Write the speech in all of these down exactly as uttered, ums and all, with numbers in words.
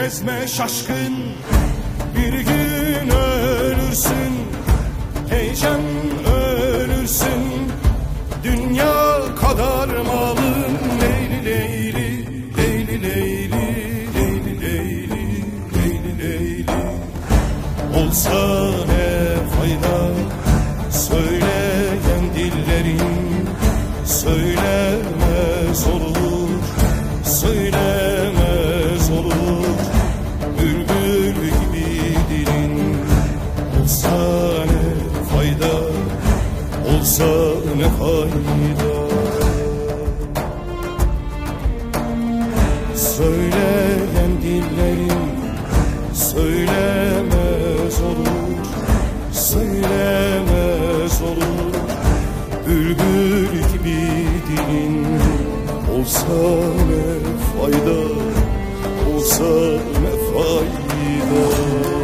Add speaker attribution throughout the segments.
Speaker 1: gezme şaşkın, bir gün ölürsün, heyecan ölürsün. Dünya kadar malın, leyli leyli, leyli leyli, leyli leyli, leyli leyli. Olsa ne fayda, söyleyen dillerin söylemez olur, söylemez olur. Bülbül gibi dilin, olsa ne fayda, olsa ne fayda. Söyleyen dillerin söylemez olur, söylemez olur. Bülbül gibi dilin, olsa ne fayda, olsa ne fayda.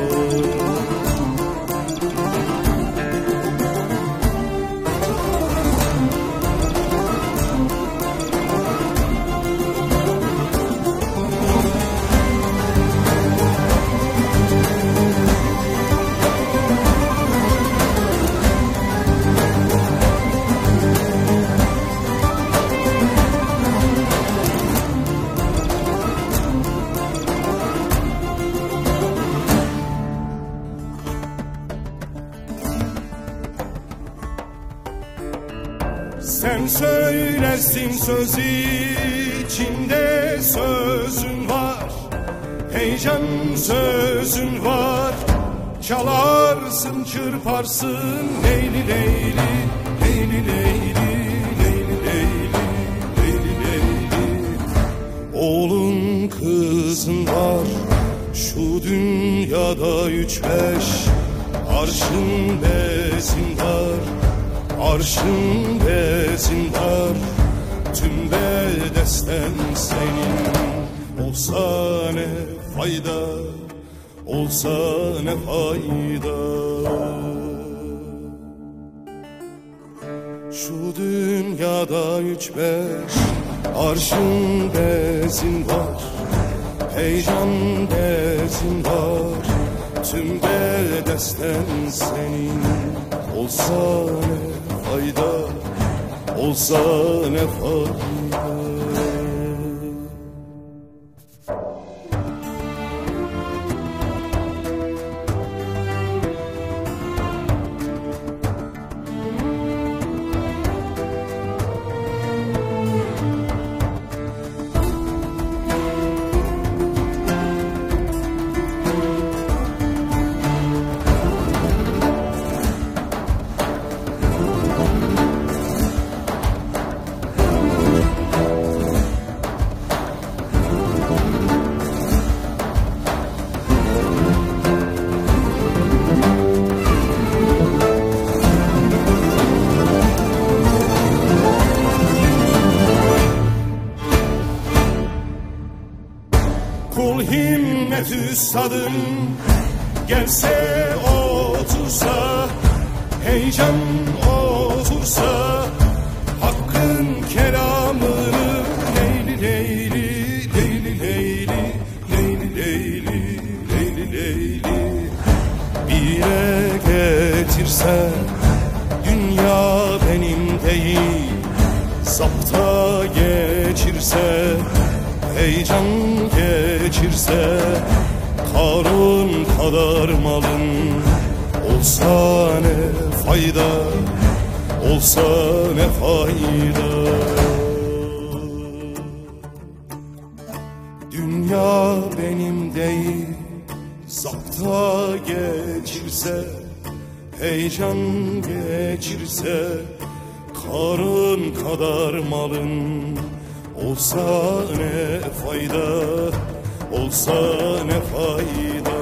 Speaker 1: Sen söylersin sözü, içinde sözün var, heyecan sözün var. Çalarsın, çırparsın, leyli leyli, leyli leyli, leyli leyli, leyli leyli. Oğlun kızın var, şu dünyada üç beş, arşın bezin var, arşın bezin var. Tüm bedesten senin, olsa ne fayda, olsa ne fayda. Şu dünyada üç beş, arşın bezin var, heyecan bezin var. Tüm bedesten senin, olsa ne fayda, olsa ne fayda. Kul himmet üstadım, gelse otursa, heyecan otursa, hakkın kelamını leyli leyli, leyli leyli, leyli leyli, leyli leyli. Bire getirse, dünya benim değil, zapta geçirse, heyecan geçirse, Karun kadar malın, olsa ne fayda, olsa ne fayda. Dünya benim değil, zapta geçirse, heyecan geçirse, Karun kadar malın, olsa ne fayda, olsa ne fayda.